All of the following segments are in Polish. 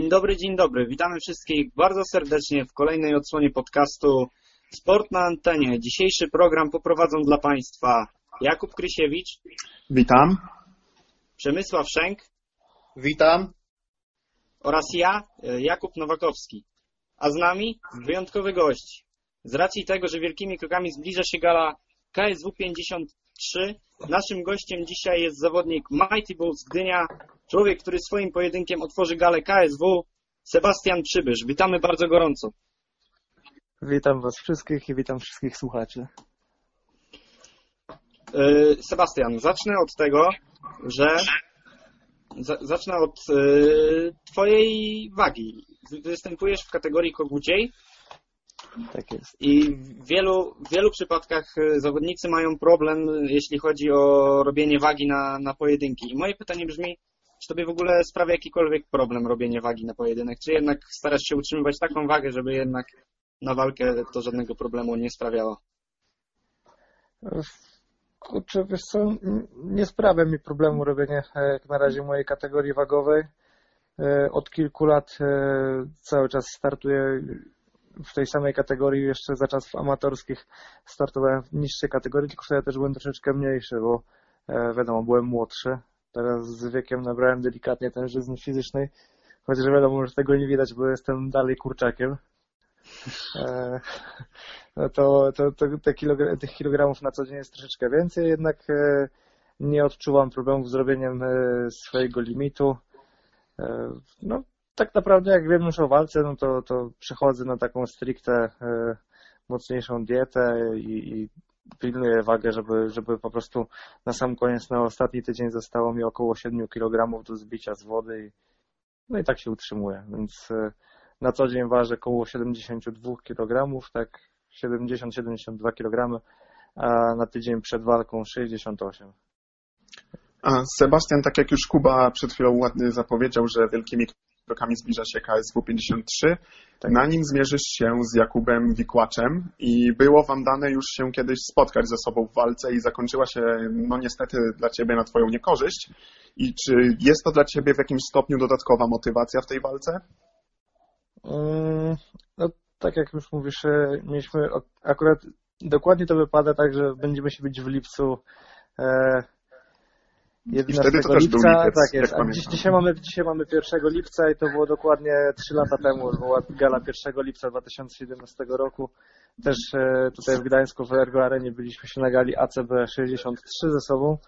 Dzień dobry. Witamy wszystkich bardzo serdecznie w kolejnej odsłonie podcastu Sport na antenie. Dzisiejszy program poprowadzą dla Państwa Jakub Krysiewicz. Witam. Przemysław Szenk. Witam. Oraz ja, Jakub Nowakowski. A z nami wyjątkowy gość. Z racji tego, że wielkimi krokami zbliża się gala KSW 53, naszym gościem dzisiaj jest zawodnik Mighty Bulls Gdynia, człowiek, który swoim pojedynkiem otworzy galę KSW, Sebastian Przybysz. Witamy bardzo gorąco. Witam Was wszystkich i witam wszystkich słuchaczy. Sebastian, zacznę od tego, że zacznę od Twojej wagi. Występujesz w kategorii koguciej. Tak jest. I w wielu przypadkach zawodnicy mają problem, jeśli chodzi o robienie wagi na pojedynki. I moje pytanie brzmi, czy Tobie w ogóle sprawia jakikolwiek problem robienie wagi na pojedynek? Czy jednak starasz się utrzymywać taką wagę, żeby jednak na walkę to żadnego problemu nie sprawiało? Kurczę, wiesz co, nie sprawia mi problemu robienie jak na razie mojej kategorii wagowej. Od kilku lat cały czas startuję w tej samej kategorii, jeszcze za czasów amatorskich startowałem w niższej kategorii, tylko wtedy też byłem troszeczkę mniejszy, bo wiadomo, byłem młodszy. Teraz z wiekiem nabrałem delikatnie tężyzny fizycznej, chociaż wiadomo, że tego nie widać, bo jestem dalej kurczakiem. No to tych kilogramów na co dzień jest troszeczkę więcej, jednak nie odczuwam problemów z robieniem swojego limitu. No, tak naprawdę jak wiem już o walce, no to przechodzę na taką stricte mocniejszą dietę i pilnuję wagę, żeby po prostu na sam koniec, na ostatni tydzień zostało mi około 7 kg do zbicia z wody no i tak się utrzymuję, więc na co dzień ważę około 72 kg, tak 70-72 kg, a na tydzień przed walką 68. A Sebastian, tak jak już Kuba przed chwilą ładnie zapowiedział, że wielkimi krokami zbliża się KSW 53, tak. Na nim zmierzysz się z Jakubem Wikłaczem i było wam dane już się kiedyś spotkać ze sobą w walce i zakończyła się, no niestety dla ciebie na twoją niekorzyść. I czy jest to dla ciebie w jakimś stopniu dodatkowa motywacja w tej walce? No tak jak już mówisz, mieliśmy akurat dokładnie to wypada tak, że będziemy się bić w lipcu 11 lipca, lipiec, tak jest. A dzisiaj mamy 1 lipca i to było dokładnie 3 lata temu, była gala 1 lipca 2017 roku. Też tutaj w Gdańsku w Ergo Arenie byliśmy się na gali ACB 63 ze sobą.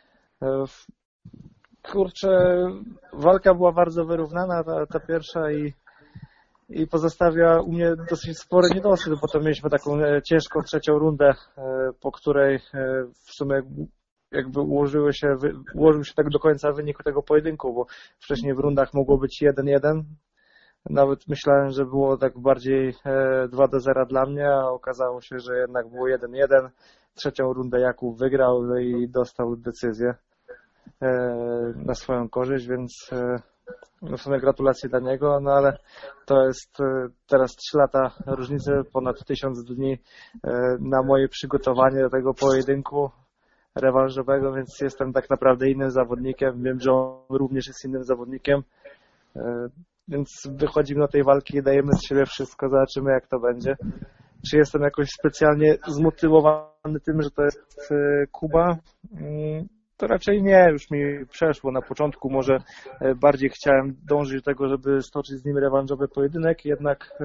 Kurczę, walka była bardzo wyrównana, ta pierwsza i pozostawia u mnie dosyć spory niedosyt, bo to mieliśmy taką ciężką trzecią rundę, po której w sumie jakby ułożył się tak do końca wynik tego pojedynku, bo wcześniej w rundach mogło być 1-1. Nawet myślałem, że było tak bardziej 2-0 dla mnie, a okazało się, że jednak było 1-1. Trzecią rundę Jakub wygrał i dostał decyzję na swoją korzyść, więc w sumie gratulacje dla niego, no ale to jest teraz 3 lata różnicy, ponad 1000 dni na moje przygotowanie do tego pojedynku rewanżowego, więc jestem tak naprawdę innym zawodnikiem. Wiem, że on również jest innym zawodnikiem, więc wychodzimy do tej walki i dajemy z siebie wszystko, zobaczymy jak to będzie. Czy jestem jakoś specjalnie zmotywowany tym, że to jest Kuba? To raczej nie, już mi przeszło. Na początku może bardziej chciałem dążyć do tego, żeby stoczyć z nim rewanżowy pojedynek, jednak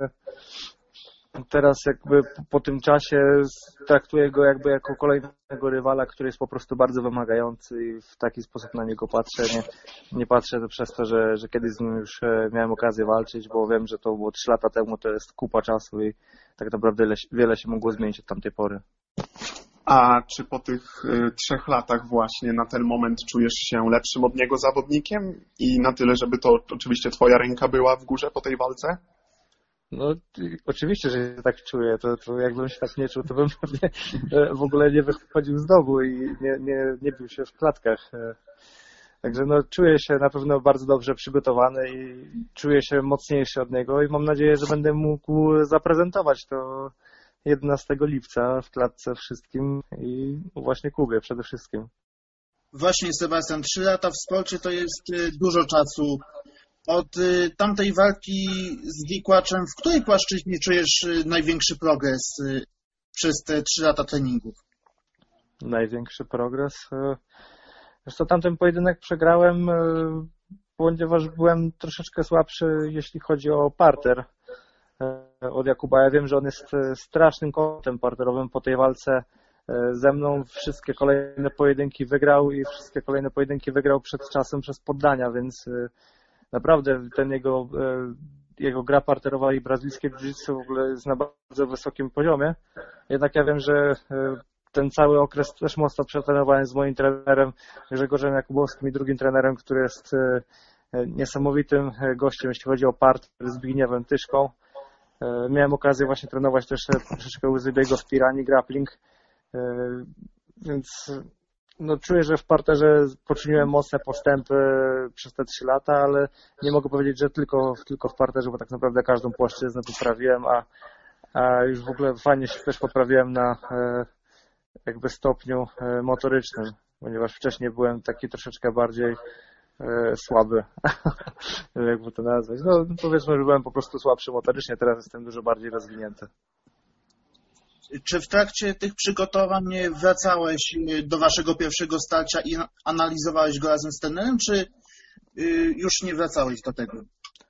teraz jakby po tym czasie traktuję go jakby jako kolejnego rywala, który jest po prostu bardzo wymagający i w taki sposób na niego patrzę. Nie patrzę przez to, że kiedyś z nim już miałem okazję walczyć, bo wiem, że to było 3 lata temu, to jest kupa czasu i tak naprawdę wiele się mogło zmienić od tamtej pory. A czy po tych 3 latach właśnie na ten moment czujesz się lepszym od niego zawodnikiem i na tyle, żeby to oczywiście twoja ręka była w górze po tej walce? No oczywiście, że się tak czuję. To jakbym się tak nie czuł, to bym pewnie w ogóle nie wychodził z domu i nie bił się w klatkach. Także no, czuję się na pewno bardzo dobrze przygotowany i czuję się mocniejszy od niego i mam nadzieję, że będę mógł zaprezentować to 11 lipca w klatce wszystkim i właśnie Kubie przede wszystkim. Właśnie, Sebastian, 3 lata w sporcie to jest dużo czasu Od tamtej walki z Wikłaczem, w której płaszczyźnie czujesz największy progres przez te 3 lata treningów? Największy progres? Zresztą tamten pojedynek przegrałem, ponieważ byłem troszeczkę słabszy, jeśli chodzi o parter od Jakuba. Ja wiem, że on jest strasznym kotem parterowym. Po tej walce ze mną wszystkie kolejne pojedynki wygrał i wszystkie kolejne pojedynki wygrał przed czasem przez poddania, więc naprawdę ten jego gra parterowa i brazylijskie jiu-jitsu w ogóle jest na bardzo wysokim poziomie. Jednak ja wiem, że ten cały okres też mocno przetrenowałem z moim trenerem Grzegorzem Jakubowskim i drugim trenerem, który jest niesamowitym gościem, jeśli chodzi o parter, Zbigniewem Tyszką. Miałem okazję właśnie trenować też troszeczkę u Zybiego w Pirani grappling, więc no, czuję, że w parterze poczyniłem mocne postępy przez te 3 lata, ale nie mogę powiedzieć, że tylko w parterze, bo tak naprawdę każdą płaszczyznę poprawiłem, a już w ogóle fajnie się też poprawiłem na jakby stopniu motorycznym, ponieważ wcześniej byłem taki troszeczkę bardziej słaby, jakby to nazwać. No powiedzmy, że byłem po prostu słabszy motorycznie, teraz jestem dużo bardziej rozwinięty. Czy w trakcie tych przygotowań wracałeś do waszego pierwszego starcia i analizowałeś go razem z trenerem, czy już nie wracałeś do tego?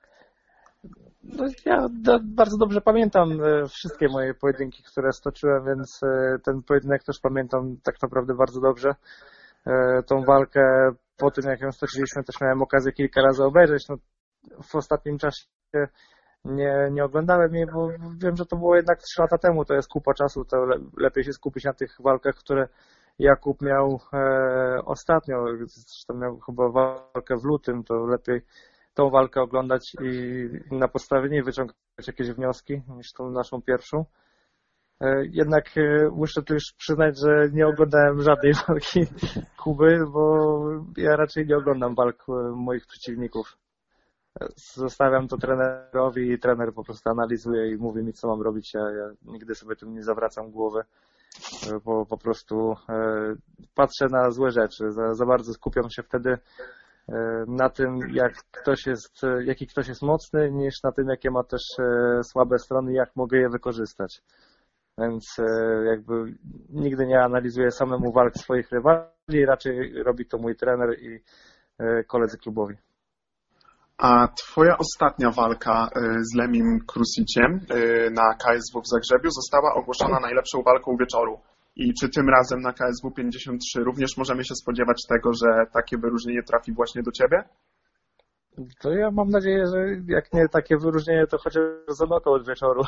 No, ja bardzo dobrze pamiętam wszystkie moje pojedynki, które stoczyłem, więc ten pojedynek też pamiętam tak naprawdę bardzo dobrze. Tą walkę po tym, jak ją stoczyliśmy, też miałem okazję kilka razy obejrzeć. No, w ostatnim czasie nie oglądałem jej, bo wiem, że to było jednak 3 lata temu, to jest kupa czasu, to lepiej się skupić na tych walkach, które Jakub miał ostatnio. Zresztą miał chyba walkę w lutym, to lepiej tą walkę oglądać i na podstawie niej wyciągać jakieś wnioski niż tą naszą pierwszą. Jednak muszę tu już przyznać, że nie oglądałem żadnej walki Kuby, bo ja raczej nie oglądam walk moich przeciwników. Zostawiam to trenerowi i trener po prostu analizuje i mówi mi, co mam robić. Ja nigdy sobie tym nie zawracam głowy, bo po prostu patrzę na złe rzeczy. Za bardzo skupiam się wtedy na tym, jaki ktoś jest mocny, niż na tym, jakie ma też słabe strony i jak mogę je wykorzystać. Więc jakby nigdy nie analizuję samemu walk swoich rywali, raczej robi to mój trener i koledzy klubowi. A twoja ostatnia walka z Lemim Krusiciem na KSW w Zagrzebiu została ogłoszona najlepszą walką wieczoru. I czy tym razem na KSW 53 również możemy się spodziewać tego, że takie wyróżnienie trafi właśnie do ciebie? To ja mam nadzieję, że jak nie takie wyróżnienie, to chociaż za knockout wieczoru.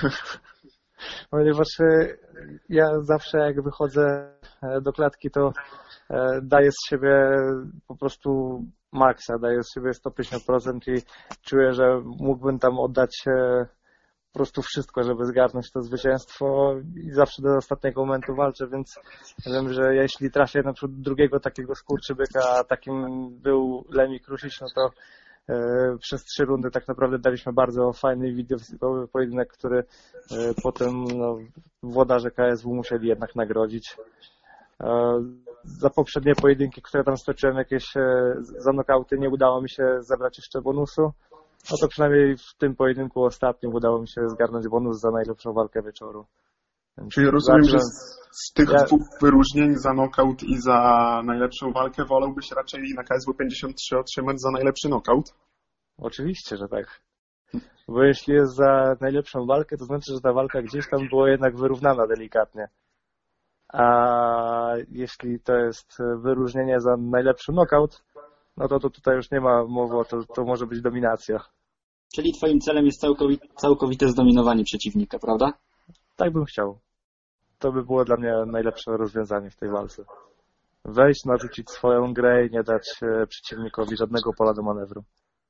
Ponieważ ja zawsze jak wychodzę do klatki, to daję z siebie po prostu maksa, daję z siebie 150% i czuję, że mógłbym tam oddać po prostu wszystko, żeby zgarnąć to zwycięstwo i zawsze do ostatniego momentu walczę, więc wiem, że jeśli trafię na przykład drugiego takiego skurczybyka, a takim był Lemi Krusic, no to przez 3 rundy tak naprawdę daliśmy bardzo fajny widowiskowy pojedynek, który potem włodarze KSW musieli jednak nagrodzić. Za poprzednie pojedynki, które tam stoczyłem, jakieś za nokauty, nie udało mi się zebrać jeszcze bonusu. No to przynajmniej w tym pojedynku ostatnim udało mi się zgarnąć bonus za najlepszą walkę wieczoru. Czyli rozumiem, że z tych 2 wyróżnień za knockout i za najlepszą walkę wolałbyś raczej na KSW 53 otrzymać za najlepszy knockout? Oczywiście, że tak. Bo jeśli jest za najlepszą walkę, to znaczy, że ta walka gdzieś tam była jednak wyrównana delikatnie. A jeśli to jest wyróżnienie za najlepszy knockout, no to tutaj już nie ma mowy o to może być dominacja. Czyli twoim celem jest całkowite zdominowanie przeciwnika, prawda? Tak bym chciał. To by było dla mnie najlepsze rozwiązanie w tej walce. Wejść, narzucić swoją grę i nie dać przeciwnikowi żadnego pola do manewru.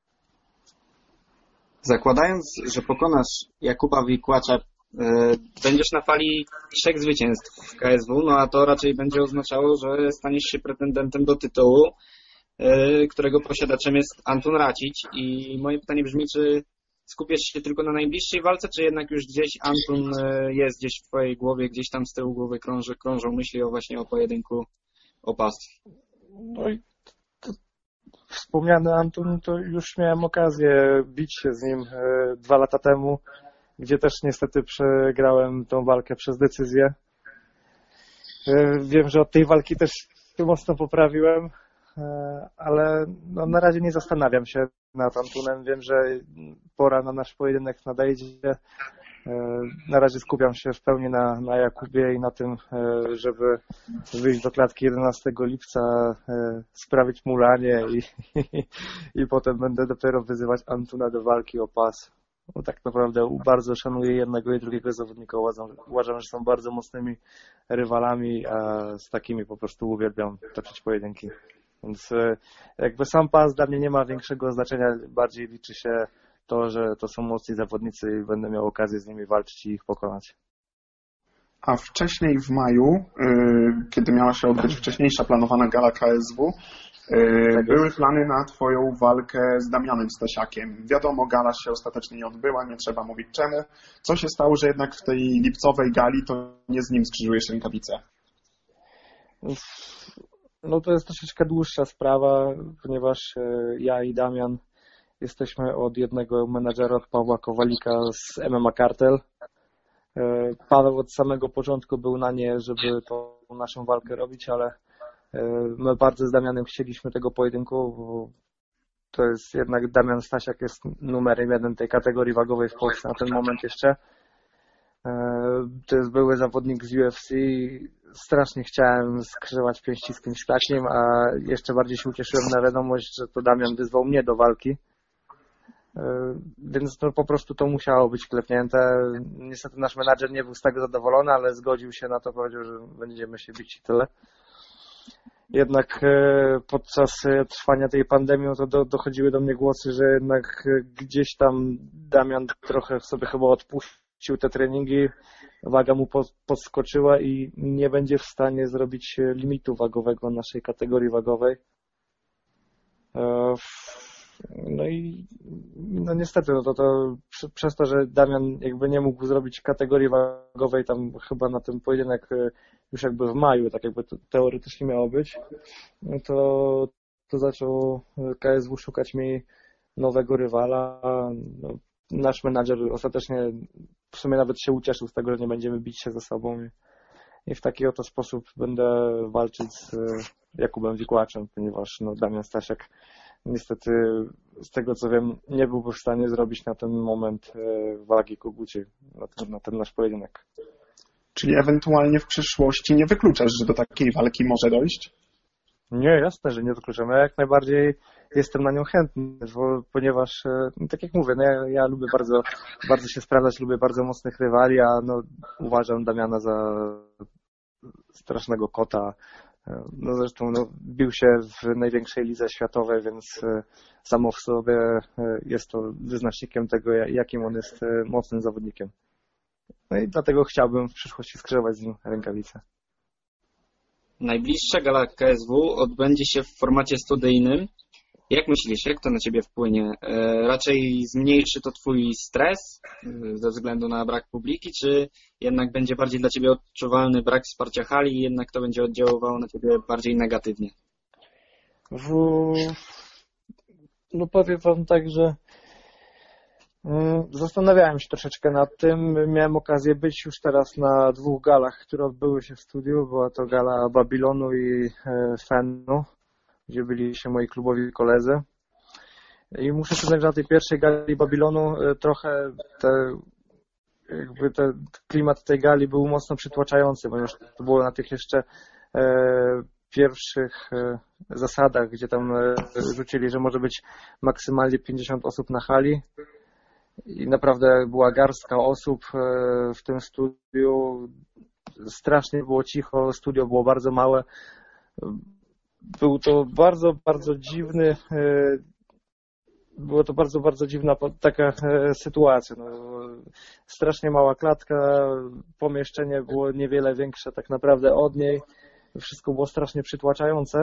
Zakładając, że pokonasz Jakuba Wikłacza, będziesz na fali 3 zwycięstw w KSW, no a to raczej będzie oznaczało, że staniesz się pretendentem do tytułu, którego posiadaczem jest Antun Racic. I moje pytanie brzmi, czy skupiasz się tylko na najbliższej walce, czy jednak już gdzieś Antun jest gdzieś w twojej głowie, gdzieś tam z tyłu głowy krążą myśli właśnie o pojedynku o pas? No i wspomniany Antun, to już miałem okazję bić się z nim 2 lata temu, gdzie też niestety przegrałem tą walkę przez decyzję. Wiem, że od tej walki też się mocno poprawiłem, ale no, na razie nie zastanawiam się nad Antunem. Wiem, że pora na nasz pojedynek nadejdzie. Na razie skupiam się w pełni na Jakubie i na tym, żeby wyjść do klatki 11 lipca, sprawić mu lanie i potem będę dopiero wyzywać Antuna do walki o pas. No, tak naprawdę bardzo szanuję jednego i drugiego zawodnika. Uważam, że są bardzo mocnymi rywalami, a z takimi po prostu uwielbiam toczyć pojedynki. Więc jakby sam pas dla mnie nie ma większego znaczenia, bardziej liczy się to, że to są mocni zawodnicy i będę miał okazję z nimi walczyć i ich pokonać. A wcześniej w maju, kiedy miała się odbyć wcześniejsza planowana gala KSW, były plany na twoją walkę z Damianem Stasiakiem. Wiadomo, gala się ostatecznie nie odbyła, nie trzeba mówić czemu. Co się stało, że jednak w tej lipcowej gali to nie z nim skrzyżujesz rękawice? No to jest troszeczkę dłuższa sprawa, ponieważ ja i Damian jesteśmy od jednego menadżera, od Pawła Kowalika z MMA Kartel. Paweł od samego początku był na nie, żeby tą naszą walkę robić, ale my bardzo z Damianem chcieliśmy tego pojedynku, bo to jest jednak Damian Stasiak jest numerem 1 tej kategorii wagowej w Polsce na ten moment jeszcze. To jest były zawodnik z UFC. Strasznie chciałem skrzyżować pięści z kimś takim, a jeszcze bardziej się ucieszyłem na wiadomość, że to Damian wyzwał mnie do walki. Więc to po prostu to musiało być klepnięte. Niestety nasz menadżer nie był z tego zadowolony, ale zgodził się na to, powiedział, że będziemy się bić i tyle. Jednak podczas trwania tej pandemii to dochodziły do mnie głosy, że jednak gdzieś tam Damian trochę sobie chyba odpuścił te treningi, waga mu podskoczyła i nie będzie w stanie zrobić limitu wagowego naszej kategorii wagowej. No i no niestety to przez to, że Damian jakby nie mógł zrobić kategorii wagowej tam chyba na ten pojedynek już jakby w maju, tak jakby to teoretycznie miało być, to zaczął KSW szukać mi nowego rywala. No, nasz menadżer ostatecznie w sumie nawet się ucieszył z tego, że nie będziemy bić się ze sobą i w taki oto sposób będę walczyć z Jakubem Wikłaczem, ponieważ no, Damian Stasiak niestety, z tego co wiem, nie byłby w stanie zrobić na ten moment wagi koguci, na ten nasz pojedynek. Czyli ewentualnie w przyszłości nie wykluczasz, że do takiej walki może dojść? Nie, jasne, że nie wykluczam. Ja jak najbardziej jestem na nią chętny, ponieważ, tak jak mówię, no ja lubię bardzo się sprawdzać, lubię bardzo mocnych rywali, a no, uważam Damiana za strasznego kota. No zresztą bił się w największej lidze światowej, więc samo w sobie jest to wyznacznikiem tego, jakim on jest mocnym zawodnikiem. No i dlatego chciałbym w przyszłości skrzyżować z nim rękawice. Najbliższa gala KSW odbędzie się w formacie studyjnym. Jak myślisz, jak to na ciebie wpłynie? Raczej zmniejszy to twój stres ze względu na brak publiki, czy jednak będzie bardziej dla ciebie odczuwalny brak wsparcia hali i jednak to będzie oddziaływało na ciebie bardziej negatywnie? No powiem wam tak, że zastanawiałem się troszeczkę nad tym. Miałem okazję być już teraz na 2 galach, które odbyły się w studiu. Była to gala Babilonu i Fennu, gdzie byli się moi klubowi koledzy. I muszę przyznać, że na tej pierwszej gali Babilonu trochę klimat tej gali był mocno przytłaczający, ponieważ to było na tych jeszcze pierwszych zasadach, gdzie tam rzucili, że może być maksymalnie 50 osób na hali. I naprawdę była garstka osób w tym studiu. Strasznie było cicho, studio było bardzo małe. Był to bardzo, bardzo dziwny, była to bardzo, bardzo dziwna taka sytuacja. No, strasznie mała klatka, pomieszczenie było niewiele większe tak naprawdę od niej. Wszystko było strasznie przytłaczające.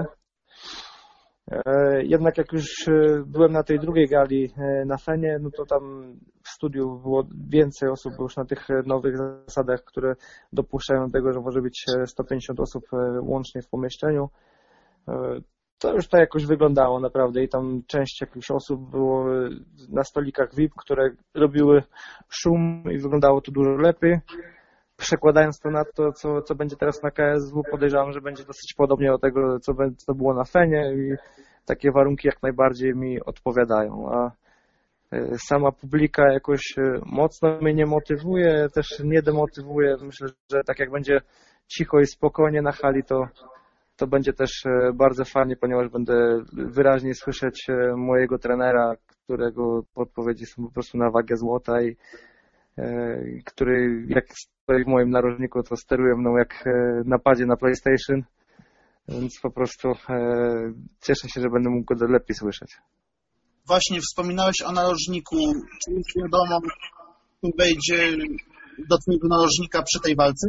Jednak jak już byłem na tej drugiej gali na Fenie, no to tam w studiu było więcej osób, bo już na tych nowych zasadach, które dopuszczają do tego, że może być 150 osób łącznie w pomieszczeniu. to już tak jakoś wyglądało naprawdę i tam część jakichś osób było na stolikach VIP, które robiły szum i wyglądało to dużo lepiej. Przekładając to na to, co będzie teraz na KSW, podejrzewam, że będzie dosyć podobnie do tego, co było na Fenie i takie warunki jak najbardziej mi odpowiadają. A sama publika jakoś mocno mnie nie motywuje, też nie demotywuje. Myślę, że tak jak będzie cicho i spokojnie na hali, to będzie też bardzo fajnie, ponieważ będę wyraźnie słyszeć mojego trenera, którego podpowiedzi są po prostu na wagę złota i który jak stoi w moim narożniku, to steruje mną jak na padzie na PlayStation, więc po prostu cieszę się, że będę mógł go lepiej słyszeć. Właśnie wspominałeś o narożniku. Czy już wiadomo, kto wejdzie do twojego narożnika przy tej walce?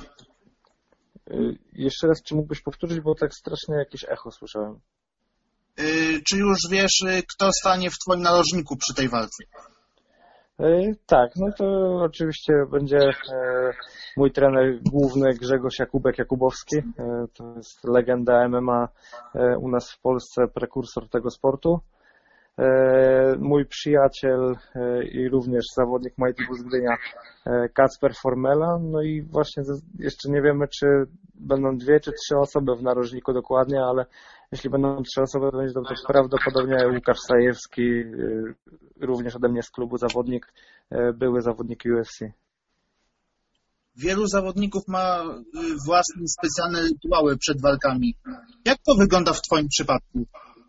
Jeszcze raz, czy mógłbyś powtórzyć, bo tak strasznie jakieś echo słyszałem. Czy już wiesz, kto stanie w twoim narożniku przy tej walce? Tak, no to oczywiście będzie mój trener główny Grzegorz Jakubek-Jakubowski. To jest legenda MMA u nas w Polsce, prekursor tego sportu. Mój przyjaciel i również zawodnik Mighty Bulls Gdynia Kacper Formela. No i właśnie jeszcze nie wiemy, czy będą 2 czy 3 osoby w narożniku dokładnie, ale jeśli będą 3 osoby, to będzie to prawdopodobnie Łukasz Sajewski, również ode mnie z klubu zawodnik, były zawodnik UFC. Wielu zawodników ma własne specjalne rytuały przed walkami. Jak to wygląda w twoim przypadku?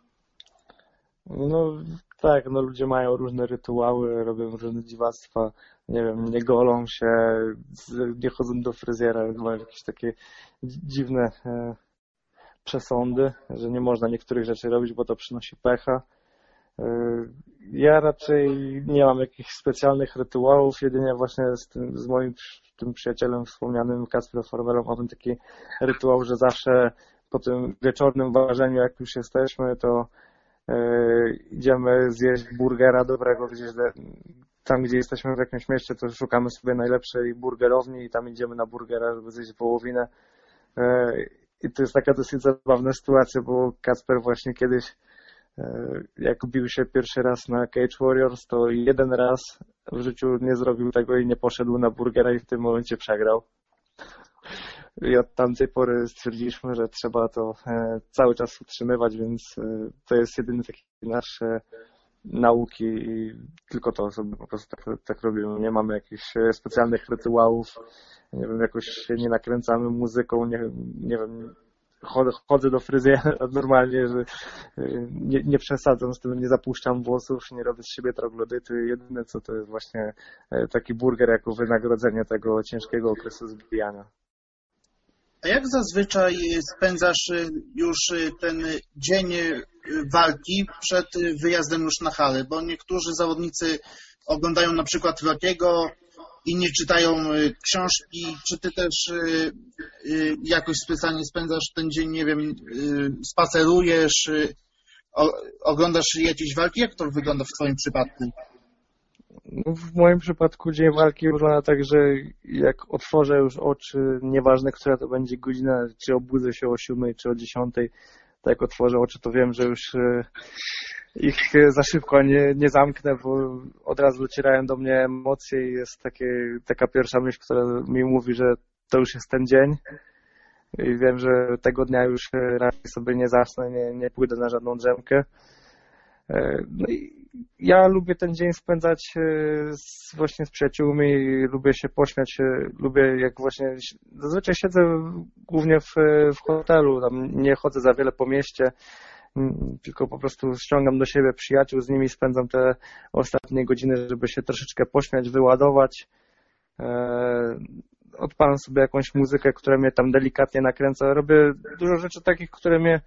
No tak, no ludzie mają różne rytuały, robią różne dziwactwa, nie wiem, nie golą się, nie chodzą do fryzjera, mają jakieś takie dziwne przesądy, że nie można niektórych rzeczy robić, bo to przynosi pecha. Ja raczej nie mam jakichś specjalnych rytuałów, jedynie właśnie z moim tym przyjacielem wspomnianym Kacprem Formelą mamy taki rytuał, że zawsze po tym wieczornym ważeniu, jak już jesteśmy, to idziemy zjeść burgera dobrego gdzieś tam, gdzie jesteśmy w jakimś mieście, to szukamy sobie najlepszej burgerowni i tam idziemy na burgera, żeby zjeść wołowinę. I to jest taka dosyć zabawna sytuacja, bo Kacper właśnie kiedyś, jak bił się pierwszy raz na Cage Warriors, to jeden raz w życiu nie zrobił tego i nie poszedł na burgera i w tym momencie przegrał. I od tamtej pory stwierdziliśmy, że trzeba to cały czas utrzymywać, więc to jest jedyny taki nasz nauki i tylko to sobie po prostu tak robimy. Nie mamy jakichś specjalnych rytuałów, nie wiem, jakoś się nie nakręcamy muzyką, nie wiem, chodzę do fryzjera normalnie, że nie przesadzam z tym, nie zapuszczam włosów, nie robię z siebie troglodyty. Jedyne co to jest właśnie taki burger jako wynagrodzenie tego ciężkiego okresu zbijania. A jak zazwyczaj spędzasz już ten dzień walki przed wyjazdem już na halę? Bo niektórzy zawodnicy oglądają na przykład Rockiego, inni czytają książki. Czy ty też jakoś specjalnie spędzasz ten dzień, nie wiem, spacerujesz, oglądasz jakieś walki? Jak to wygląda w twoim przypadku? No, w moim przypadku dzień walki wygląda tak, że jak otworzę już oczy, nieważne, która to będzie godzina, czy obudzę się o 7, czy o 10, tak jak otworzę oczy, to wiem, że już ich za szybko nie zamknę, bo od razu docierają do mnie emocje i jest taka pierwsza myśl, która mi mówi, że to już jest ten dzień i wiem, że tego dnia już raczej sobie nie zasnę, nie pójdę na żadną drzemkę. No i ja lubię ten dzień spędzać właśnie z przyjaciółmi, lubię się pośmiać, lubię jak właśnie, zazwyczaj siedzę głównie w hotelu, tam nie chodzę za wiele po mieście, tylko po prostu ściągam do siebie przyjaciół, z nimi spędzam te ostatnie godziny, żeby się troszeczkę pośmiać, wyładować. Odpalam sobie jakąś muzykę, która mnie tam delikatnie nakręca. Robię dużo rzeczy takich, które mnie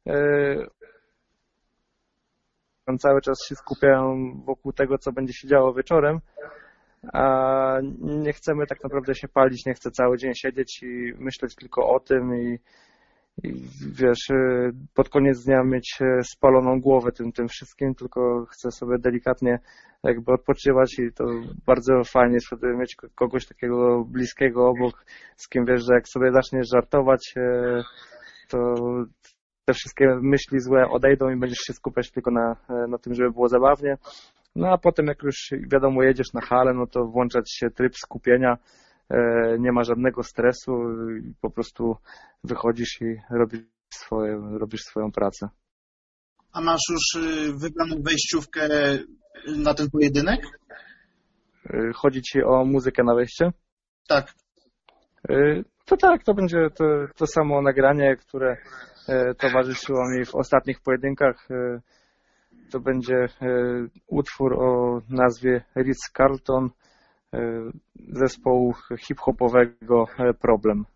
cały czas się skupiają wokół tego, co będzie się działo wieczorem, a nie chcemy tak naprawdę się palić, nie chcę cały dzień siedzieć i myśleć tylko o tym i wiesz, pod koniec dnia mieć spaloną głowę tym wszystkim, tylko chcę sobie delikatnie jakby odpoczywać i to bardzo fajnie jest wtedy mieć kogoś takiego bliskiego obok, z kim wiesz, że jak sobie zaczniesz żartować, to te wszystkie myśli złe odejdą i będziesz się skupiać tylko na tym, żeby było zabawnie. No a potem jak już wiadomo jedziesz na halę, no to włączać się tryb skupienia, nie ma żadnego stresu, po prostu wychodzisz i robisz swoją pracę. A masz już wybraną wejściówkę na ten pojedynek? Chodzi ci o muzykę na wejście? Tak. To tak, to będzie to samo nagranie, które towarzyszyło mi w ostatnich pojedynkach. To będzie utwór o nazwie Ritz-Carlton zespołu hip-hopowego Problem.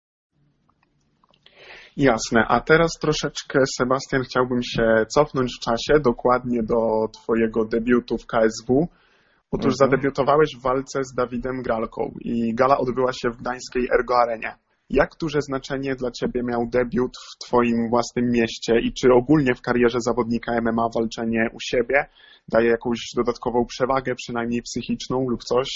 Jasne, a teraz troszeczkę, Sebastian, chciałbym się cofnąć w czasie, dokładnie do twojego debiutu w KSW. Otóż zadebiutowałeś w walce z Dawidem Gralką i gala odbyła się w gdańskiej Ergo Arenie. Jak duże znaczenie dla ciebie miał debiut w twoim własnym mieście i czy ogólnie w karierze zawodnika MMA walczenie u siebie daje jakąś dodatkową przewagę, przynajmniej psychiczną lub coś?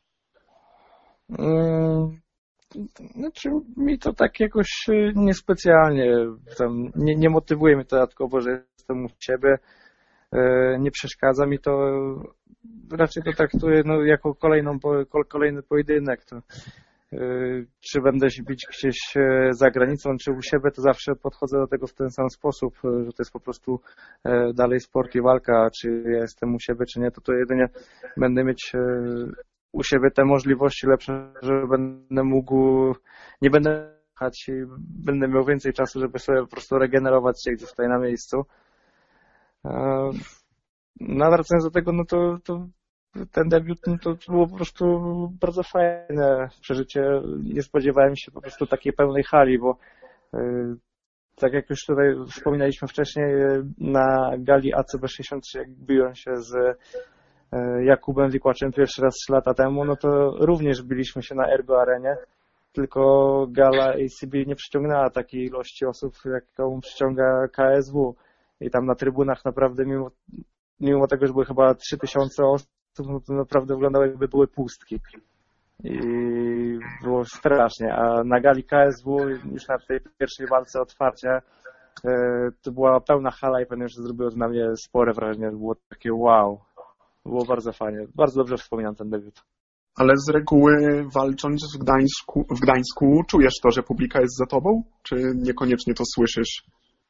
Znaczy mi to tak jakoś niespecjalnie, nie motywuje mnie to dodatkowo, że jestem u siebie, nie przeszkadza mi to, raczej to traktuję jako kolejny pojedynek. To, czy będę się bić gdzieś za granicą, czy u siebie, to zawsze podchodzę do tego w ten sam sposób, że to jest po prostu dalej sport i walka, czy ja jestem u siebie, czy nie, to jedynie będę mieć u siebie te możliwości lepsze, że będę mógł, nie będę jechać i będę miał więcej czasu, żeby sobie po prostu regenerować się gdzieś tutaj na miejscu. No, wracając do tego, no to ten debiut to było po prostu bardzo fajne przeżycie. Nie spodziewałem się po prostu takiej pełnej hali, bo tak jak już tutaj wspominaliśmy wcześniej, na gali ACB 63, jak biłem się z Jakubem Wikłaczem pierwszy raz 3 lata temu, no to również biliśmy się na Ergo Arenie, tylko gala ACB nie przyciągnęła takiej ilości osób, jaką przyciąga KSW. I tam na trybunach naprawdę, mimo tego, że były chyba 3000 osób, no to naprawdę wyglądało, jakby były pustki. I było strasznie. A na gali KSW, już na tej pierwszej walce otwarcia, to była pełna hala i pamiętam, że zrobiło to na mnie spore wrażenie. Było takie wow. Było bardzo fajnie. Bardzo dobrze wspominam ten debiut. Ale z reguły walcząc w Gdańsku czujesz to, że publika jest za tobą? Czy niekoniecznie to słyszysz?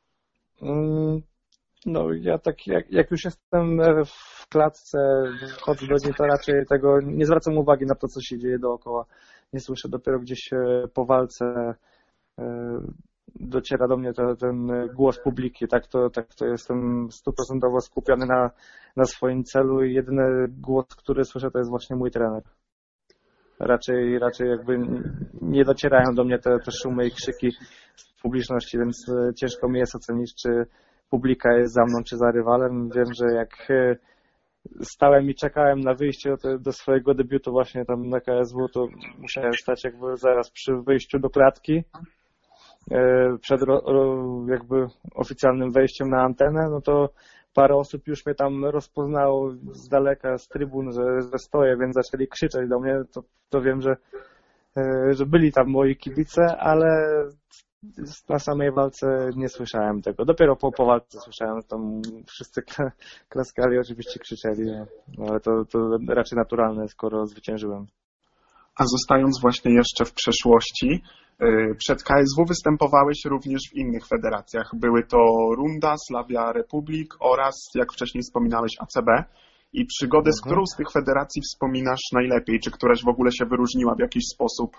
No ja tak jak już jestem w klatce, wchodzę do niej, to raczej tego nie zwracam uwagi na to, co się dzieje dookoła. Nie słyszę, dopiero gdzieś po walce dociera do mnie ten głos publiki. Tak to jestem 100% skupiony na swoim celu i jedyny głos, który słyszę, to jest właśnie mój trener. Raczej jakby nie docierają do mnie te szumy i krzyki z publiczności, więc ciężko mi jest ocenić, czy publika jest za mną, czy za rywalem. Wiem, że jak stałem i czekałem na wyjście do swojego debiutu właśnie tam na KSW, to musiałem stać jakby zaraz przy wyjściu do klatki, przed jakby oficjalnym wejściem na antenę, no to parę osób już mnie tam rozpoznało z daleka, z trybun, że stoję, więc zaczęli krzyczeć do mnie, to wiem, że byli tam moi kibice, ale na samej walce nie słyszałem tego. Dopiero po walce słyszałem, tam wszyscy klaskali, oczywiście krzyczeli, no, ale to raczej naturalne, skoro zwyciężyłem. A zostając właśnie jeszcze w przeszłości, przed KSW występowałeś również w innych federacjach. Były to Runda, Slavia Republic oraz, jak wcześniej wspominałeś, ACB. I przygodę z którą z tych federacji wspominasz najlepiej? Czy któraś w ogóle się wyróżniła w jakiś sposób?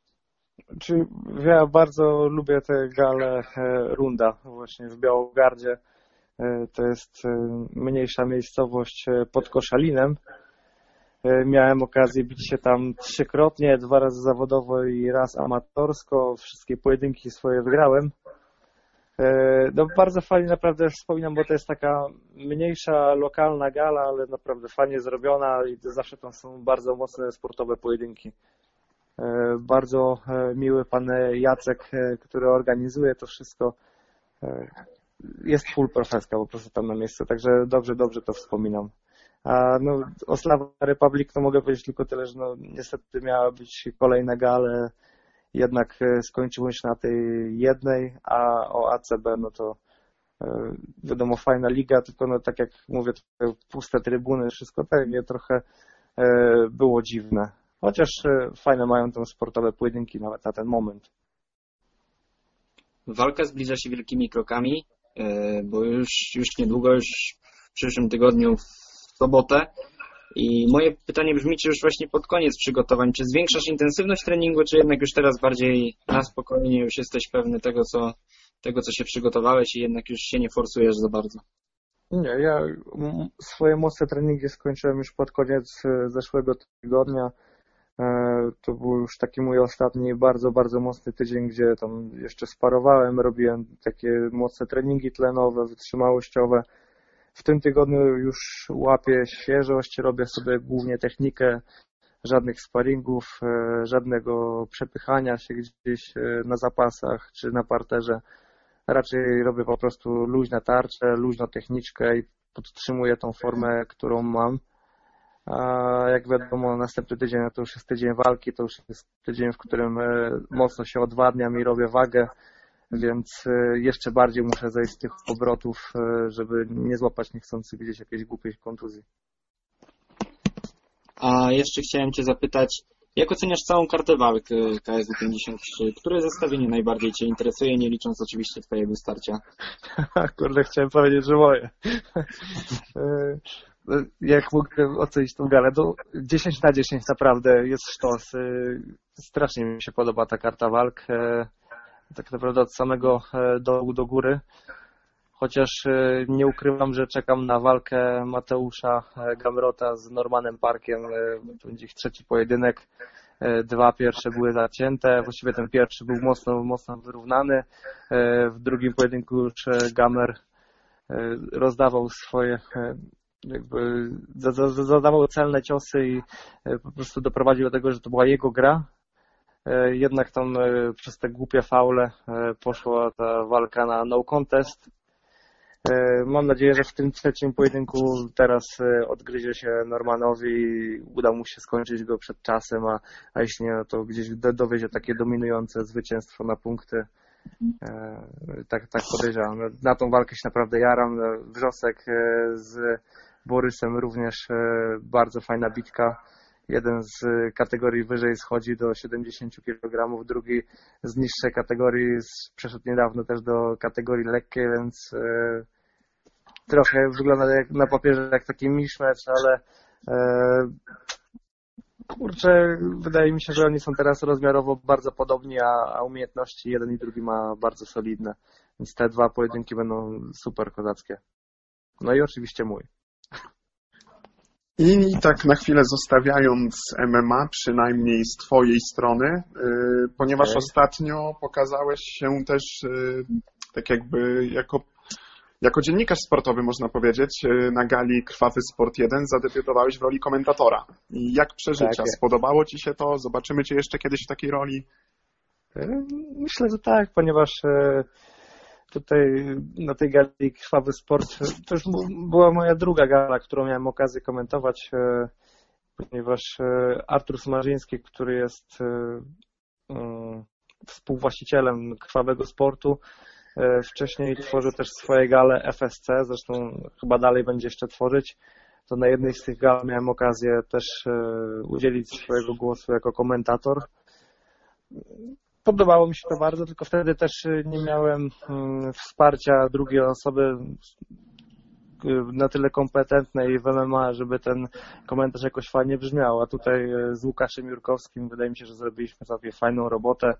Ja bardzo lubię tę galę Runda właśnie w Białogardzie. To jest mniejsza miejscowość pod Koszalinem. Miałem okazję bić się tam 3-krotnie, 2 razy zawodowo i raz amatorsko. Wszystkie pojedynki swoje wygrałem. No bardzo fajnie naprawdę wspominam, bo to jest taka mniejsza, lokalna gala, ale naprawdę fajnie zrobiona i zawsze tam są bardzo mocne sportowe pojedynki. Bardzo miły pan Jacek, który organizuje to wszystko. Jest full profeska po prostu tam na miejscu, także dobrze to wspominam. A no, o Slavia Republic to mogę powiedzieć tylko tyle, że no, niestety miała być kolejna gala jednak skończyło się na tej jednej, a o ACB no to wiadomo, fajna liga, tylko no tak jak mówię, puste trybuny, wszystko takie trochę było dziwne. Chociaż fajne mają tam sportowe pojedynki nawet na ten moment. Walka zbliża się wielkimi krokami, bo już niedługo, już w przyszłym tygodniu, w sobotę. I moje pytanie brzmi, czy już właśnie pod koniec przygotowań, czy zwiększasz intensywność treningu, czy jednak już teraz bardziej na spokojnie już jesteś pewny tego, co się przygotowałeś i jednak już się nie forsujesz za bardzo? Nie, ja swoje mocne treningi skończyłem już pod koniec zeszłego tygodnia. To był już taki mój ostatni bardzo, bardzo mocny tydzień, gdzie tam jeszcze sparowałem, robiłem takie mocne treningi tlenowe, wytrzymałościowe. W tym tygodniu już łapię świeżość, robię sobie głównie technikę, żadnych sparingów, żadnego przepychania się gdzieś na zapasach czy na parterze. Raczej robię po prostu luźne tarcze, luźną techniczkę i podtrzymuję tą formę, którą mam. A jak wiadomo, następny tydzień to już jest tydzień walki, to już jest tydzień, w którym mocno się odwadniam i robię wagę, więc jeszcze bardziej muszę zejść z tych obrotów, żeby nie złapać niechcący gdzieś jakiejś głupiej kontuzji. A jeszcze chciałem Cię zapytać, jak oceniasz całą kartę walk KSW 53? Które zestawienie najbardziej Cię interesuje, nie licząc oczywiście Twojego starcia? Kurde, chciałem powiedzieć, że moje. Jak mogę ocenić tą galę? To 10 na 10 naprawdę jest sztos. Strasznie mi się podoba ta karta walk. Tak naprawdę od samego dołu do góry. Chociaż nie ukrywam, że czekam na walkę Mateusza Gamrota z Normanem Parkiem. To będzie ich trzeci pojedynek. Dwa pierwsze były zacięte. Właściwie ten pierwszy był mocno wyrównany. W drugim pojedynku już Gamer rozdawał swoje, jakby zadawał celne ciosy i po prostu doprowadził do tego, że to była jego gra. Jednak tam przez te głupie faule poszła ta walka na no contest. Mam nadzieję, że w tym trzecim pojedynku teraz odgryzie się Normanowi i uda mu się skończyć go przed czasem, a jeśli nie, to gdzieś dowiezie takie dominujące zwycięstwo na punkty. Tak podejrzewam. Na tą walkę się naprawdę jaram. Wrzosek z Borysem również bardzo fajna bitka. Jeden z kategorii wyżej schodzi do 70 kg, drugi z niższej kategorii przeszedł niedawno też do kategorii lekkiej, więc trochę wygląda jak na papierze jak taki miszmecz, ale kurczę, wydaje mi się, że oni są teraz rozmiarowo bardzo podobni, a umiejętności jeden i drugi ma bardzo solidne, więc te dwa pojedynki będą super kozackie. No i oczywiście mój. I tak na chwilę zostawiając MMA, przynajmniej z Twojej strony, ponieważ ostatnio pokazałeś się też tak jakby jako dziennikarz sportowy, można powiedzieć, na gali Krwawy Sport 1 zadebiutowałeś w roli komentatora. I jak przeżycia? Tak. Spodobało Ci się to? Zobaczymy Cię jeszcze kiedyś w takiej roli? Myślę, że tak, ponieważ tutaj na tej gali Krwawy Sport to już była moja druga gala, którą miałem okazję komentować, ponieważ Artur Smarzyński, który jest współwłaścicielem Krwawego Sportu, wcześniej tworzył też swoje gale FSC, zresztą chyba dalej będzie jeszcze tworzyć. To na jednej z tych gal miałem okazję też udzielić swojego głosu jako komentator. Podobało mi się to bardzo, tylko wtedy też nie miałem wsparcia drugiej osoby na tyle kompetentnej w MMA, żeby ten komentarz jakoś fajnie brzmiał. A tutaj z Łukaszem Jurkowskim wydaje mi się, że zrobiliśmy sobie fajną robotę.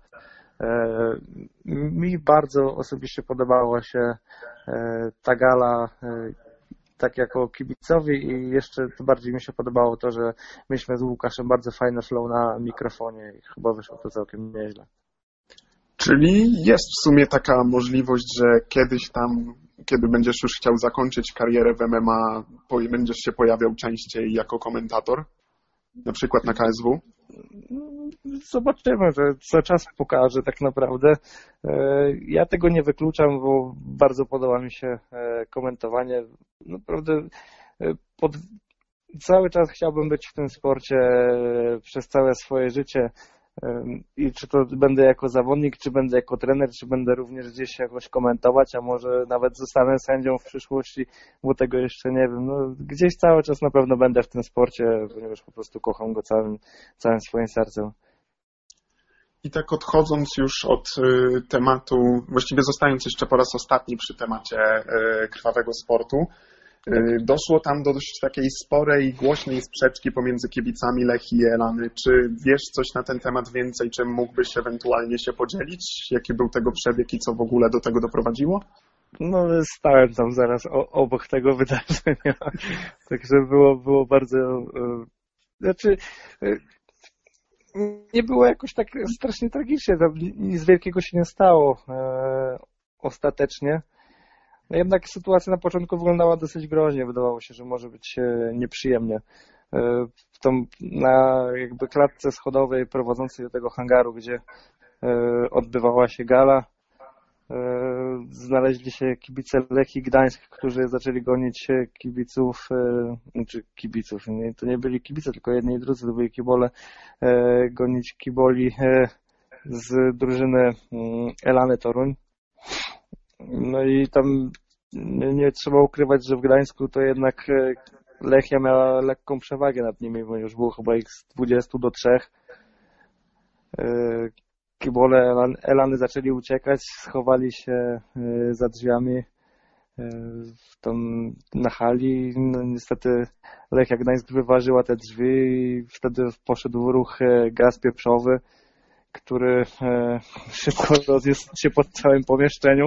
Mi bardzo osobiście podobała się ta gala tak jako kibicowi i jeszcze bardziej mi się podobało to, że mieliśmy z Łukaszem bardzo fajny flow na mikrofonie i chyba wyszło to całkiem nieźle. Czyli jest w sumie taka możliwość, że kiedyś tam, kiedy będziesz już chciał zakończyć karierę w MMA, będziesz się pojawiał częściej jako komentator? Na przykład na KSW? Zobaczymy, że co czas pokaże tak naprawdę. Ja tego nie wykluczam, bo bardzo podoba mi się komentowanie. Naprawdę cały czas chciałbym być w tym sporcie przez całe swoje życie. I czy to będę jako zawodnik, czy będę jako trener, czy będę również gdzieś jakoś komentować, a może nawet zostanę sędzią w przyszłości, bo tego jeszcze nie wiem. No, gdzieś cały czas na pewno będę w tym sporcie, ponieważ po prostu kocham go całym swoim sercem. I tak odchodząc już od tematu, właściwie zostając jeszcze po raz ostatni przy temacie krwawego sportu, doszło tam do dość takiej sporej, głośnej sprzeczki pomiędzy kibicami Lechii i Elany. Czy wiesz coś na ten temat więcej, czym mógłbyś ewentualnie się podzielić? Jaki był tego przebieg i co w ogóle do tego doprowadziło? No, stałem tam zaraz obok tego wydarzenia, także było bardzo... Znaczy, nie było jakoś tak strasznie tragicznie, tam nic wielkiego się nie stało ostatecznie. No jednak sytuacja na początku wyglądała dosyć groźnie, wydawało się, że może być nieprzyjemnie. Na jakby klatce schodowej prowadzącej do tego hangaru, gdzie odbywała się gala, znaleźli się kibice Lechii Gdańsk, którzy zaczęli gonić kibiców, to nie byli kibice, tylko jedni i drudzy, to byli kibole, gonić kiboli z drużyny Elany Toruń. No i tam nie trzeba ukrywać, że w Gdańsku to jednak Lechia miała lekką przewagę nad nimi, bo już było chyba ich z 20 do 3. Kibole Elany zaczęli uciekać, schowali się za drzwiami tam na hali. No, niestety Lechia Gdańsk wyważyła te drzwi i wtedy poszedł w ruch gaz pieprzowy, który szybko rozniósł się po całym pomieszczeniu.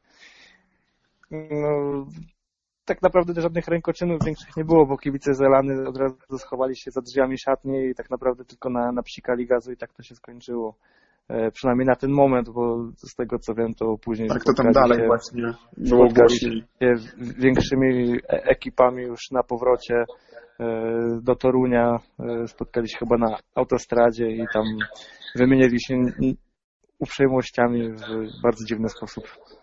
No, tak naprawdę żadnych rękoczynów większych nie było, bo kibice z Elany od razu schowali się za drzwiami szatni i tak naprawdę tylko napsikali gazu i tak to się skończyło. Przynajmniej na ten moment, bo z tego co wiem, to później tak to tam dalej właśnie było głośniej. Większymi ekipami już na powrocie do Torunia, spotkali się chyba na autostradzie i tam wymienili się uprzejmościami w bardzo dziwny sposób.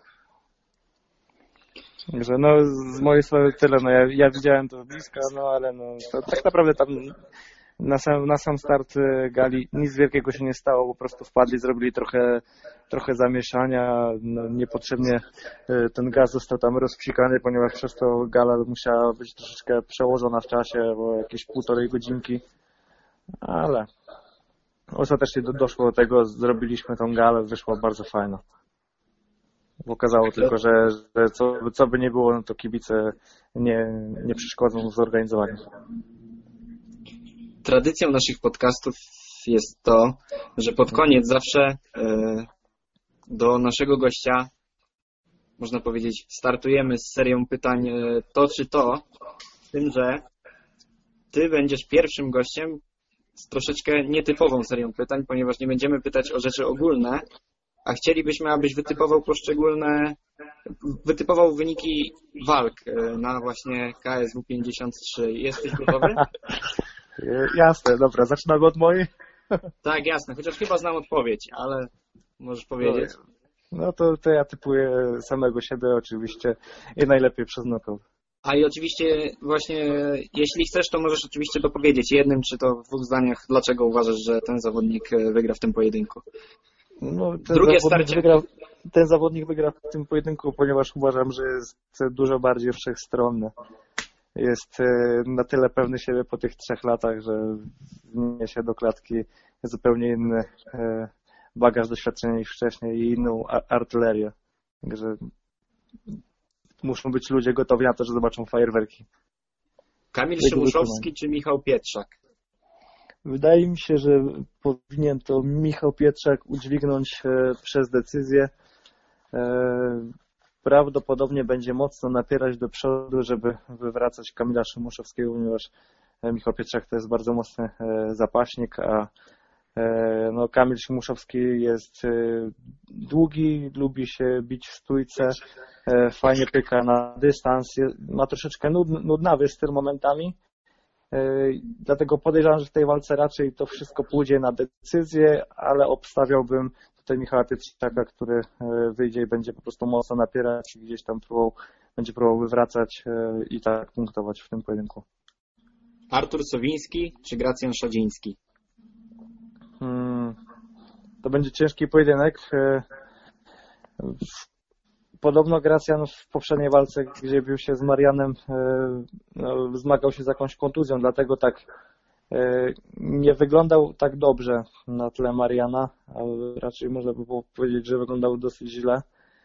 Także no z mojej strony tyle, no ja widziałem to z bliska, no ale no to tak naprawdę tam na sam start gali nic wielkiego się nie stało, po prostu wpadli, zrobili trochę zamieszania, no, niepotrzebnie ten gaz został tam rozpsikany, ponieważ przez to gala musiała być troszeczkę przełożona w czasie, bo jakieś 1,5 godzinki, ale ostatecznie doszło do tego, zrobiliśmy tą galę, wyszła bardzo fajna. Okazało tylko, że co by nie było, no to kibice nie przeszkodzą w zorganizowaniu. Tradycją naszych podcastów jest to, że pod koniec zawsze do naszego gościa, można powiedzieć, startujemy z serią pytań to czy to, z tym, że ty będziesz pierwszym gościem z troszeczkę nietypową serią pytań, ponieważ nie będziemy pytać o rzeczy ogólne, a chcielibyśmy, abyś wytypował wyniki walk na właśnie KSW 53. Jesteś gotowy? Jasne, dobra, zaczynamy od mojej? Tak, jasne, chociaż chyba znam odpowiedź, ale możesz powiedzieć. No to ja typuję samego siebie oczywiście i najlepiej przez knockout. A i oczywiście właśnie, jeśli chcesz, to możesz oczywiście dopowiedzieć jednym czy to w 2 zdaniach, dlaczego uważasz, że ten zawodnik wygra w tym pojedynku. No, ten zawodnik wygra w tym pojedynku, ponieważ uważam, że jest dużo bardziej wszechstronny. Jest na tyle pewny siebie po tych 3 latach, że wniesie do klatki zupełnie inny bagaż doświadczenia niż wcześniej i inną artylerię. Także muszą być ludzie gotowi na to, że zobaczą fajerwerki. Kamil Szymuszowski czy Michał Pietrzak? Wydaje mi się, że powinien to Michał Pietrzak udźwignąć przez decyzję. Prawdopodobnie będzie mocno napierać do przodu, żeby wywracać Kamila Szymuszowskiego, ponieważ Michał Pietrzak to jest bardzo mocny zapaśnik, a no, Kamil Szymuszowski jest długi, lubi się bić w stójce, fajnie pyka na dystans, ma troszeczkę nudnawy styl momentami, dlatego podejrzewam, że w tej walce raczej to wszystko pójdzie na decyzję, ale obstawiałbym tutaj Michała Pietrzaka, który wyjdzie i będzie po prostu mocno napierać i gdzieś tam będzie próbował wywracać i tak punktować w tym pojedynku. Artur Sowiński czy Gracjan Szadziński? będzie ciężki pojedynek. Podobno Gracjan w poprzedniej walce, gdzie bił się z Marianem, zmagał się z jakąś kontuzją, dlatego tak nie wyglądał tak dobrze na tle Mariana, ale raczej można by było powiedzieć, że wyglądał dosyć źle.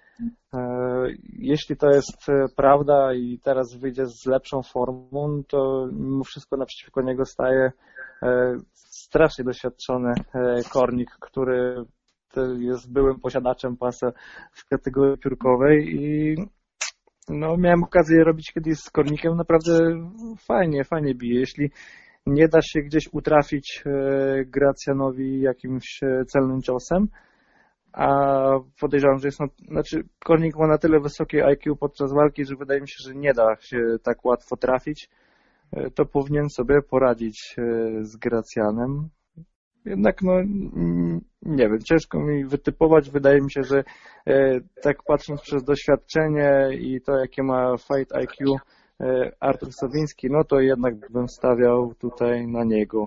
Jeśli to jest prawda i teraz wyjdzie z lepszą formą, to mimo wszystko naprzeciwko niego staje strasznie doświadczony Kornik, który jest byłym posiadaczem pasa w kategorii piórkowej i no, miałem okazję robić kiedyś z Kornikiem, naprawdę fajnie bije. Jeśli nie da się gdzieś utrafić Gracjanowi jakimś celnym ciosem, a podejrzewam, że Kornik ma na tyle wysokie IQ podczas walki, że wydaje mi się, że nie da się tak łatwo trafić, to powinien sobie poradzić z Gracjanem. Jednak nie wiem, ciężko mi wytypować. Wydaje mi się, że tak patrząc przez doświadczenie i to, jakie ma fight IQ Artur Sowiński, no to jednak bym stawiał tutaj na niego.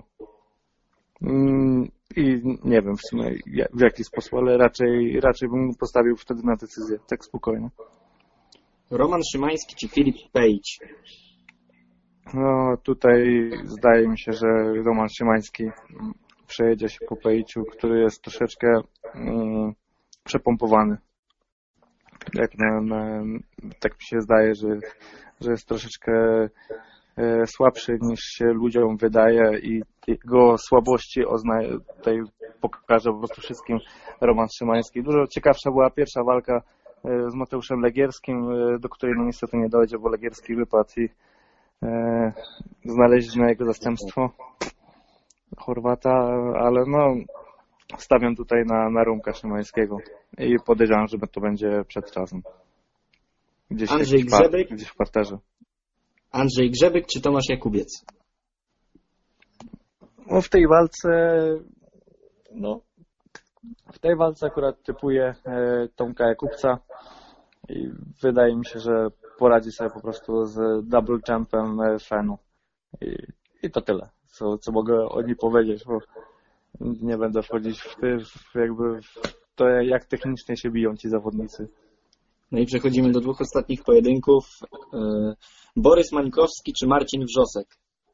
I nie wiem w sumie w jaki sposób, ale raczej bym postawił wtedy na decyzję, tak spokojnie. Roman Szymański czy Filip Page? No tutaj zdaje mi się, że Roman Szymański przejedzie się po Pejciu, który jest troszeczkę przepompowany. Tak mi się zdaje, że jest troszeczkę słabszy niż się ludziom wydaje i jego słabości tutaj pokaże po prostu wszystkim Roman Szymański. Dużo ciekawsza była pierwsza walka z Mateuszem Legierskim, do której no niestety nie dojdzie, bo Legierski wypadł i znaleźli na jego zastępstwo Chorwata, ale no stawiam tutaj na Romka Szymańskiego i podejrzewam, że to będzie przed czasem. Gdzieś w parterze. Andrzej Grzebyk czy Tomasz Jakubiec? No w tej walce akurat typuję Tomka Jakubca i wydaje mi się, że poradzi sobie po prostu z double champem Fenu. I to tyle, co mogę o niej powiedzieć, bo nie będę wchodzić w to, jak technicznie się biją ci zawodnicy. No i przechodzimy do dwóch ostatnich pojedynków. Borys Mańkowski czy Marcin Wrzosek?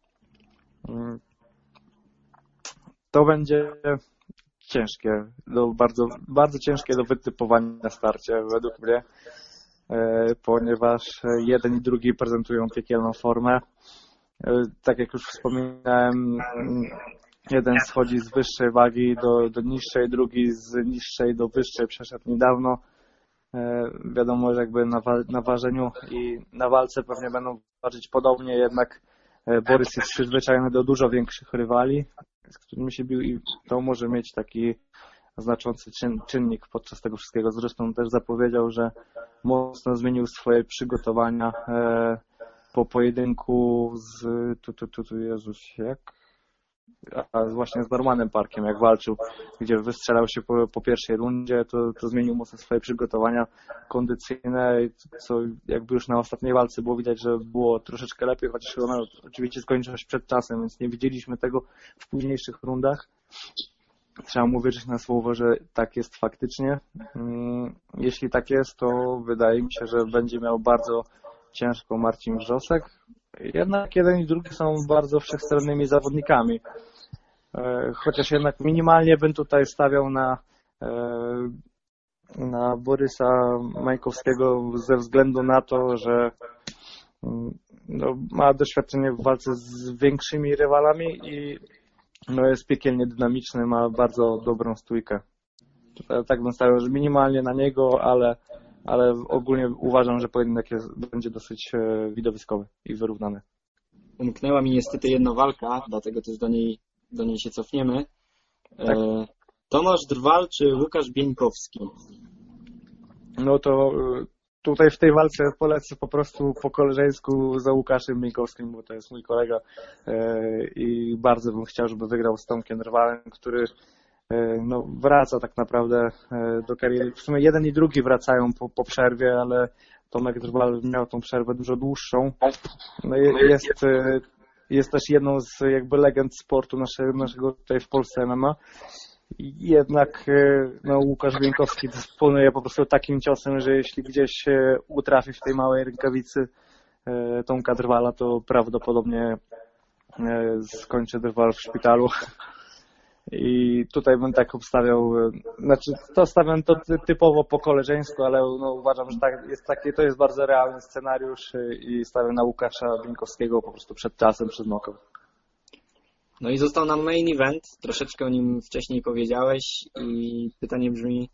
To będzie ciężkie, bardzo, bardzo ciężkie do wytypowania na starcie według mnie, ponieważ jeden i drugi prezentują piekielną formę. Tak jak już wspominałem, jeden schodzi z wyższej wagi do niższej, drugi z niższej do wyższej przeszedł niedawno. Wiadomo, że jakby na ważeniu i na walce pewnie będą ważyć podobnie, jednak Borys jest przyzwyczajony do dużo większych rywali, z którymi się bił i to może mieć taki znaczący czynnik podczas tego wszystkiego. Zresztą też zapowiedział, że mocno zmienił swoje przygotowania po pojedynku z właśnie z Normanem Parkiem, jak walczył, gdzie wystrzelał się po pierwszej rundzie, to zmienił mocno swoje przygotowania kondycyjne, co jakby już na ostatniej walce było widać, że było troszeczkę lepiej, chociaż ona oczywiście skończyła się przed czasem, więc nie widzieliśmy tego w późniejszych rundach. Trzeba mu wierzyć na słowo, że tak jest faktycznie. Jeśli tak jest, to wydaje mi się, że będzie miał bardzo ciężko Marcin Wrzosek. Jednak jeden i drugi są bardzo wszechstronnymi zawodnikami. Chociaż jednak minimalnie bym tutaj stawiał na Borysa Mańkowskiego ze względu na to, że ma doświadczenie w walce z większymi rywalami i jest piekielnie dynamiczny, ma bardzo dobrą stójkę. Tak bym stawiał, że minimalnie na niego, ale ogólnie uważam, że pojedynek będzie dosyć widowiskowy i wyrównany. Umknęła mi niestety jedna walka, dlatego też do niej się cofniemy. Tak. Tomasz Drwal czy Łukasz Bieńkowski? No to tutaj w tej walce polecę po prostu po koleżeńsku za Łukaszem Bieńkowskim, bo to jest mój kolega i bardzo bym chciał, żeby wygrał z Tomkiem Drwalem, który wraca tak naprawdę do kariery. W sumie jeden i drugi wracają po przerwie, ale Tomek Drwal miał tą przerwę dużo dłuższą. Jest też jedną z jakby legend sportu naszego tutaj w Polsce MMA Jednak no, Łukasz Bieńkowski dysponuje po prostu takim ciosem, że jeśli gdzieś utrafi w tej małej rękawicy Tomka Drwala, to prawdopodobnie skończy Drwal w szpitalu. I tutaj bym tak obstawiał, znaczy to stawiam to typowo po koleżeńsku, ale no, uważam, że to jest bardzo realny scenariusz i stawiam na Łukasza Bieńkowskiego po prostu przed czasem, przed knockout. No i został nam main event, troszeczkę o nim wcześniej powiedziałeś i pytanie brzmi,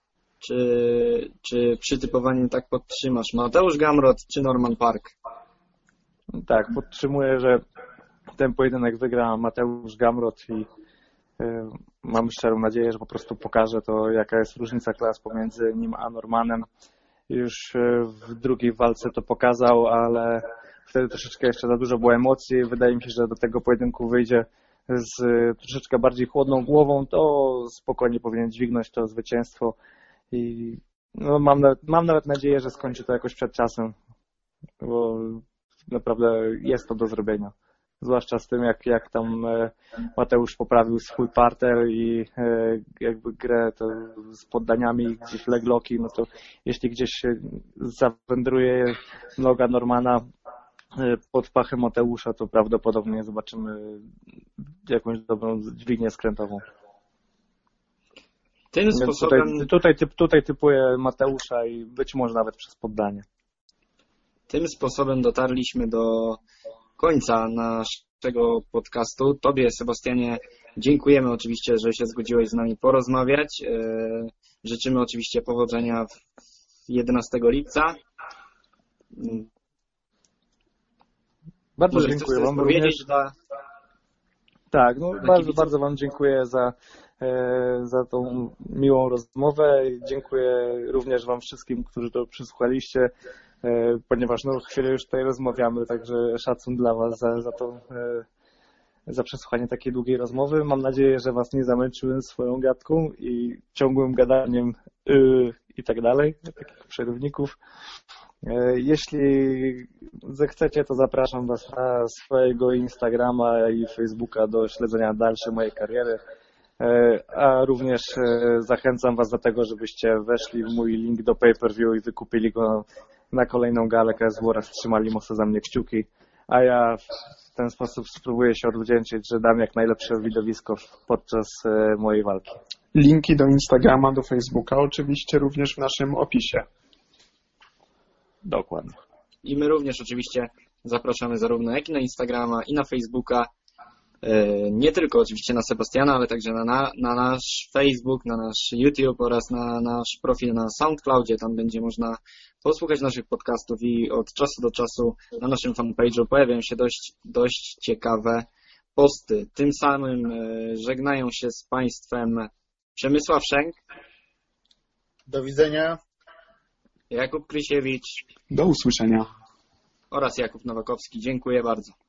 czy przy typowaniu tak podtrzymasz Mateusz Gamrot czy Norman Park? Tak, podtrzymuję, że ten pojedynek wygra Mateusz Gamrot i mam szczerą nadzieję, że po prostu pokaże to, jaka jest różnica klas pomiędzy nim a Normanem. Już w drugiej walce to pokazał, ale wtedy troszeczkę jeszcze za dużo było emocji. Wydaje mi się, że do tego pojedynku wyjdzie z troszeczkę bardziej chłodną głową, to spokojnie powinien dźwignąć to zwycięstwo i no, mam nawet nadzieję, że skończy to jakoś przed czasem, bo naprawdę jest to do zrobienia. Zwłaszcza z tym, jak tam Mateusz poprawił swój parter i jakby grę to z poddaniami, gdzieś legloki, no to jeśli gdzieś się zawędruje noga Normana pod pachę Mateusza, to prawdopodobnie zobaczymy jakąś dobrą dźwignię skrętową. Tym sposobem... Tutaj typuję Mateusza i być może nawet przez poddanie. Tym sposobem dotarliśmy do końca naszego podcastu. Tobie, Sebastianie, dziękujemy oczywiście, że się zgodziłeś z nami porozmawiać. Życzymy oczywiście powodzenia 11 lipca. Bardzo Może dziękuję chcesz Wam. powiedzieć Tak, no bardzo Wam dziękuję za tą miłą rozmowę. Dziękuję również Wam wszystkim, którzy to przysłuchaliście, ponieważ no chwilę już tutaj rozmawiamy, także szacun dla Was za przesłuchanie takiej długiej rozmowy. Mam nadzieję, że Was nie zamęczyłem swoją gadką i ciągłym gadaniem i tak dalej, takich przerywników. Jeśli zechcecie, to zapraszam Was na swojego Instagrama i Facebooka do śledzenia dalszej mojej kariery, a również zachęcam Was do tego, żebyście weszli w mój link do pay-per-view i wykupili go na kolejną galę KSW oraz trzymali mocno za mnie kciuki, a ja w ten sposób spróbuję się odwdzięczyć, że dam jak najlepsze widowisko podczas mojej walki. Linki do Instagrama, do Facebooka oczywiście również w naszym opisie. Dokładnie. I my również oczywiście zapraszamy zarówno jak i na Instagrama, i na Facebooka. Nie tylko oczywiście na Sebastiana, ale także na nasz Facebook, na nasz YouTube oraz na nasz profil na SoundCloudzie. Tam będzie można posłuchać naszych podcastów i od czasu do czasu na naszym fanpage'u pojawiają się dość ciekawe posty. Tym samym żegnają się z Państwem Przemysław Szenk. Do widzenia. Jakub Krysiewicz. Do usłyszenia. Oraz Jakub Nowakowski. Dziękuję bardzo.